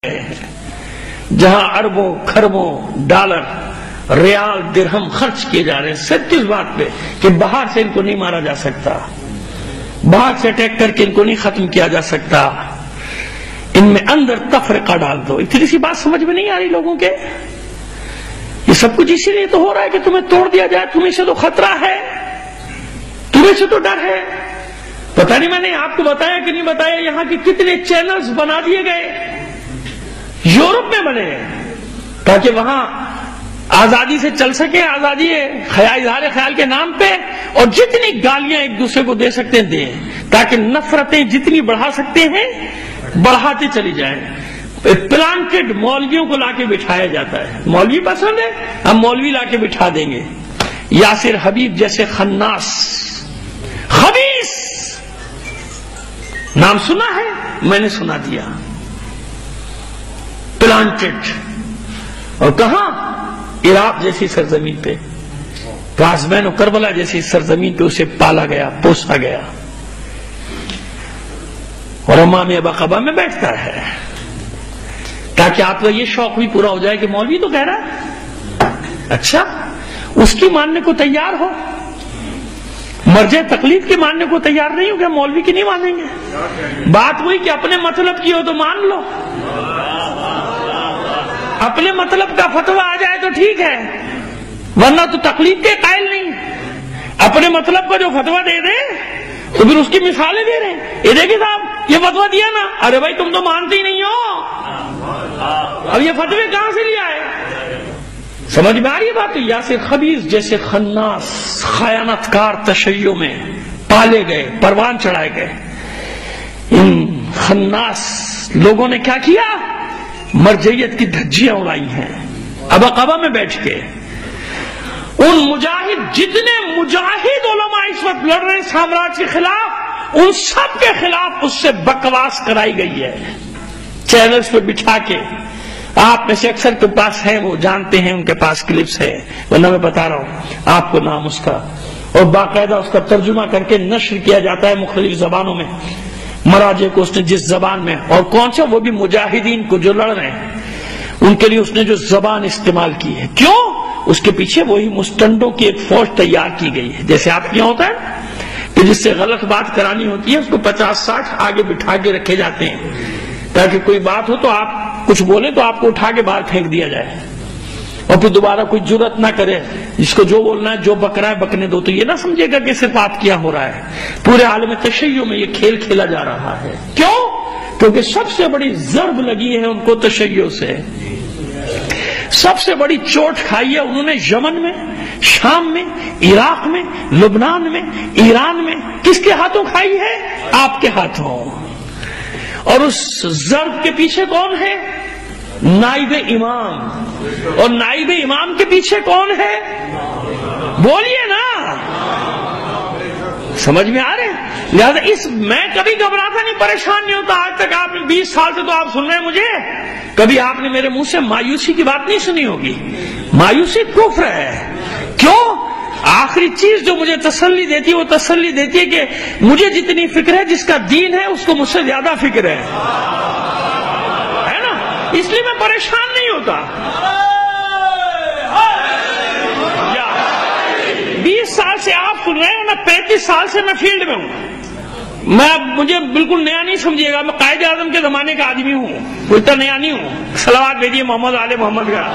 جہاں اربوں کھربوں ڈالر ریال درہم خرچ کیے جا رہے ہیں صرف اس بات پہ کہ باہر سے ان کو نہیں مارا جا سکتا، باہر سے اٹیک کر کے ان کو نہیں ختم کیا جا سکتا، ان میں اندر تفرقہ ڈال دو۔ اتنی سی بات سمجھ میں نہیں آ رہی لوگوں کے؟ یہ سب کچھ اسی لیے تو ہو رہا ہے کہ تمہیں توڑ دیا جائے، تمہیں سے تو خطرہ ہے، تمہیں سے تو ڈر ہے۔ پتہ نہیں میں نے آپ کو بتایا کہ نہیں بتایا، یہاں کے کتنے چینلز بنا دیے گئے، یورپ میں بنے تاکہ وہاں آزادی سے چل سکے، آزادی اظہار خیال کے نام پہ، اور جتنی گالیاں ایک دوسرے کو دے سکتے ہیں دیں، تاکہ نفرتیں جتنی بڑھا سکتے ہیں بڑھاتے چلی جائیں۔ پلانٹڈ مولویوں کو لا کے بٹھایا جاتا ہے، مولوی پسند ہے ہم مولوی لا کے بٹھا دیں گے۔ یاسر حبیب جیسے خناس خبیث نام سنا ہے، میں نے سنا دیا، پلانٹڈ، اور کہاں؟ عراق جیسی سرزمین پہ، کاظمین و کربلا جیسی سرزمین پہ اسے پالا گیا، پوسا گیا، اور امام ابا قبا میں بیٹھتا ہے تاکہ آپ کا یہ شوق بھی پورا ہو جائے کہ مولوی تو کہہ رہا ہے، اچھا اس کی ماننے کو تیار ہو، مرجع تقلید کے ماننے کو تیار نہیں ہو، کیا مولوی کی نہیں مانیں گے؟ بات وہی کہ اپنے مطلب کی ہو تو مان لو، اپنے مطلب کا فتویٰ آ جائے تو ٹھیک ہے، ورنہ تو تقلید کے قائل نہیں، اپنے مطلب کا جو فتویٰ دے دے تو پھر اس کی مثالیں دے رہے ہیں، یہ دیکھیں صاحب یہ فتویٰ دیا نا، ارے بھائی تم تو مانتے ہی نہیں ہو، اب یہ فتوے کہاں سے لیا ہے؟ سمجھ میں آ رہی ہے بات؟ یاسر خبیث جیسے خناس خیانت کار تشیع میں پالے گئے، پروان چڑھائے گئے۔ ان خناس لوگوں نے کیا کیا؟ مرجعیت کی دھجیاں اڑائی ہیں ابا قبا میں بیٹھ کے۔ ان مجاہد، جتنے مجاہد علماء اس وقت لڑ رہے ہیں سامراج کے خلاف، ان سب کے خلاف اس سے بکواس کرائی گئی ہے چینلز پہ بٹھا کے۔ آپ میں سے اکثر کے پاس ہیں، وہ جانتے ہیں، ان کے پاس کلپس ہے، ورنہ میں بتا رہا ہوں آپ کو نام اس کا، اور باقاعدہ اس کا ترجمہ کر کے نشر کیا جاتا ہے مختلف زبانوں میں، مراجع کو اس نے جس زبان میں، اور کون سا وہ بھی مجاہدین کو جو لڑ رہے ہیں ان کے لیے اس نے جو زبان استعمال کی ہے۔ کیوں؟ اس کے پیچھے وہی مستنڈوں کی ایک فوج تیار کی گئی ہے، جیسے آپ کیا ہوتا ہے کہ جس سے غلط بات کرانی ہوتی ہے اس کو 50-60 آگے بٹھا کے رکھے جاتے ہیں تاکہ کوئی بات ہو تو آپ کچھ بولیں تو آپ کو اٹھا کے باہر پھینک دیا جائے، اور پھر دوبارہ کوئی جرت نہ کرے، جس کو جو بولنا ہے جو بکرا ہے بکنے دو، تو یہ نہ سمجھے گا کہ صرف آپ کیا ہو رہا ہے، پورے عالم تشیع میں یہ کھیل کھیلا جا رہا ہے۔ کیوں؟ کیونکہ سب سے بڑی ضرب لگی ہے ان کو تشیع سے، سب سے بڑی چوٹ کھائی ہے انہوں نے یمن میں، شام میں، عراق میں، لبنان میں، ایران میں۔ کس کے ہاتھوں کھائی ہے؟ آپ کے ہاتھوں۔ اور اس ضرب کے پیچھے کون ہے؟ نائب امام، اور نائب امام کے پیچھے کون ہے؟ بولیے نا، سمجھ میں آ رہے؟ لہذا میں کبھی گھبراتا نہیں، پریشان نہیں ہوتا، آج تک آپ 20 سال سے تو آپ سن رہے ہیں مجھے، کبھی آپ نے میرے منہ سے مایوسی کی بات نہیں سنی ہوگی۔ مایوسی کفر ہے۔ کیوں؟ آخری چیز جو مجھے تسلی دیتی ہے وہ تسلی دیتی ہے کہ مجھے جتنی فکر ہے جس کا دین ہے اس کو مجھ سے زیادہ فکر ہے نا، اس لیے میں پریشان نہیں ہوتا۔ 20 سال سے آپ سن رہے ہیں، میں 35 سال سے میں فیلڈ میں ہوں، میں مجھے بالکل نیا نہیں سمجھیے گا، میں قائد اعظم کے زمانے کا آدمی ہوں، کوئی اتنا نیا نہیں ہوں۔ صلوات بھیجیے محمد آل محمد کا۔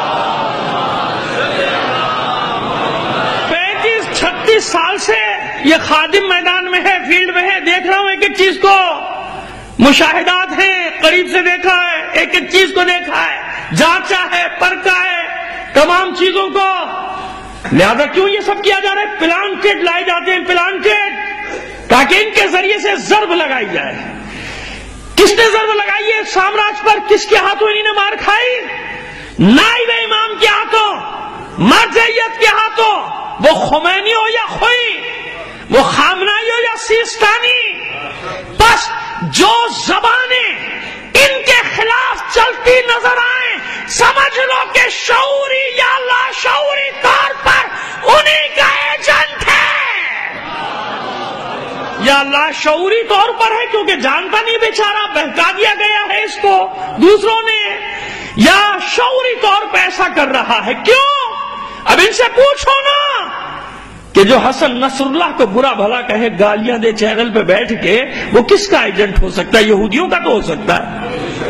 36 سال سے یہ خادم میدان میں ہے، فیلڈ میں ہے، دیکھ رہا ہوں ایک ایک چیز کو، مشاہدات ہیں، قریب سے دیکھا ہے، ایک ایک چیز کو دیکھا ہے، جانچا ہے، پرکھا ہے تمام چیزوں کو۔ لہذا کیوں یہ سب کیا جا رہا ہے؟ پلانٹڈ لائے جاتے ہیں، پلانٹڈ، تاکہ ان کے ذریعے سے ضرب لگائی جائے۔ کس نے ضرب لگائی ہے سامراج پر؟ کس کے ہاتھوں انہوں نے مار کھائی؟ نائب امام کے ہاتھوں، مرجعیت کے ہاتھوں، وہ خمینی ہو یا خوئی، وہ خامنائی ہو یا سیستانی۔ بس جو زبانیں ان کے خلاف چلتی نظر آئیں سمجھ لو کہ شعوری یا لاشعوری طور پر انہی کا ایجنٹ ہے۔ یا لاشعوری طور پر ہے کیونکہ جانتا نہیں بیچارہ، بہکا دیا گیا ہے اس کو دوسروں نے، یا شعوری طور پہ ایسا کر رہا ہے؟ کیوں؟ اب ان سے پوچھو نا کہ جو حسن نصر اللہ کو برا بھلا کہے، گالیاں دے چینل پہ بیٹھ کے، وہ کس کا ایجنٹ ہو سکتا ہے؟ یہودیوں کا تو ہو سکتا ہے۔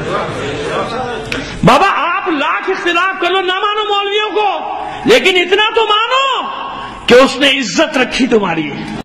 بابا آپ لاکھ اختلاف کر لو، نہ مانو مولویوں کو، لیکن اتنا تو مانو کہ اس نے عزت رکھی تمہاری۔